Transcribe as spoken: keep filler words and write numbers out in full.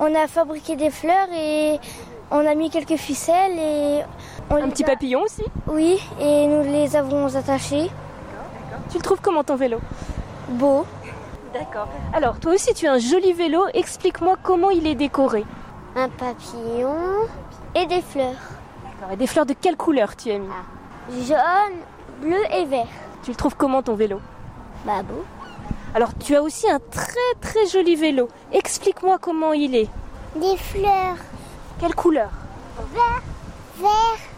On a fabriqué des fleurs et on a mis quelques ficelles et... On Un petit a... papillon aussi? Oui, et nous les avons attachés. Tu le trouves comment ton vélo? Beau. D'accord. Alors, toi aussi tu as un joli vélo, explique-moi comment il est décoré. Un papillon et des fleurs. D'accord. Et des fleurs de quelle couleur tu as mis? Jaune, bleu et vert. Tu le trouves comment ton vélo? Bah beau. Alors, tu as aussi un très très joli vélo. Explique-moi comment il est. Des fleurs. Quelle couleur? Vert, vert,